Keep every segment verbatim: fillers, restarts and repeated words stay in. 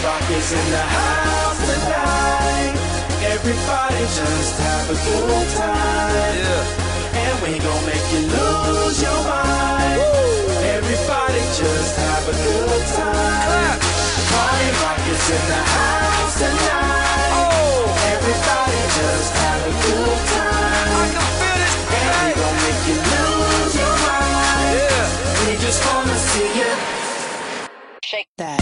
Rock is in the house tonight. Everybody just have a good time. Yeah. And we gon' make you lose your mind. Woo. Everybody just have a good time. Party Rock is in the house tonight. Oh. Everybody just have a good time. I can feel it. And we gon' make you lose your mind. Yeah. We just wanna see you shake that.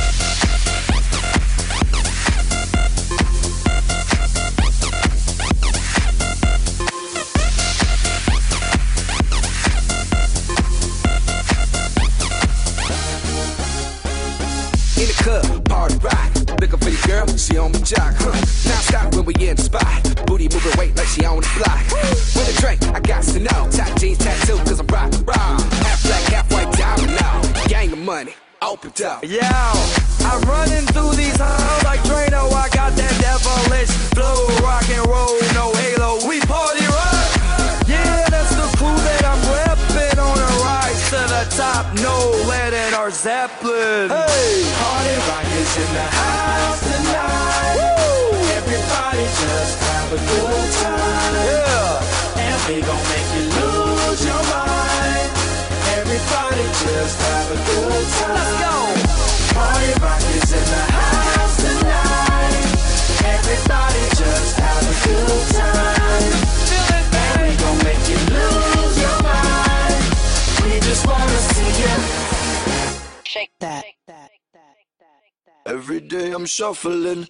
In the club, party rock. Looking for your girl, she on the jock. Huh. Now stop when we in the spot. Booty moving weight like she on the block. With a drink, I got to know. Tight jeans, tattoo, cause I'm rock, rock. Half black, half white, diamond now. Gang of money, open up. Yo, I'm running through these halls like Drano. I got that devilish flow, rock and roll, no halo. We party rock. Yeah, that's the crew that I'm repping on a rise to the top. No lead in our Zeppelin. Hey, Party Rock is in the house tonight. Woo. Everybody just have a good time. Yeah, and we gon' make you lose your mind. Everybody just have a good time. Let's go. Party Rock is in the house tonight. Everybody just have a good time. Feel it, and we gon' make you lose your mind. We just wanna see you shake that. Every day I'm shuffling.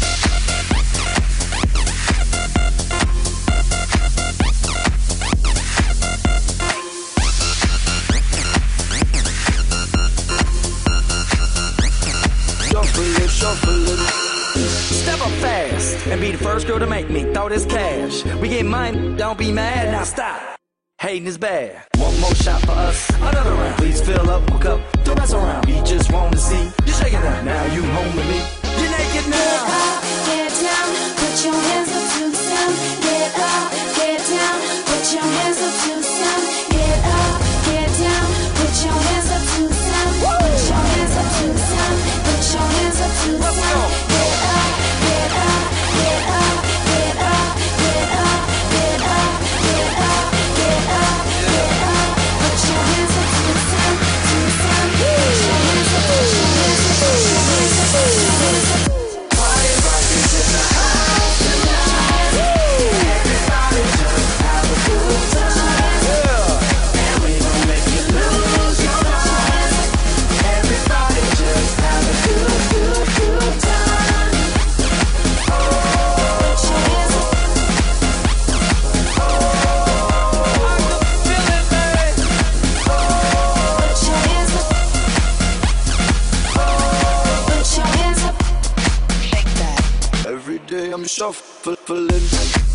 Shuffling, shuffling. step up fast and be the first girl to make me throw this cash. We get money, don't be mad, now stop. Hating is bad. One more shot for us, another round. Please fill up my cup, don't mess around. We just wanna see you shaking that. Now you home with me, you're naked now. Get up, get down, put your hands up to the sound. Get up, get down, put your hands up to the sound. Get up, get down, put your hands up to the sound. Put your hands up to the sound. Put your hands up to the sound. Get up, get up, get up, get up, get up, get up, get up, get up, get up. Put your hands up to the sound, to the sound. Put your hands up, put your hands up, put your hands up, put your hands up. Party Rock is in the house tonight. Everybody just have a good time. Yeah. And we gon' make you lose your mind. Everybody just have a good, good, good time. Oh, Put your hands up. I can feel it, man. Put your hands up. Put your hands up. Every day I'm shuffling.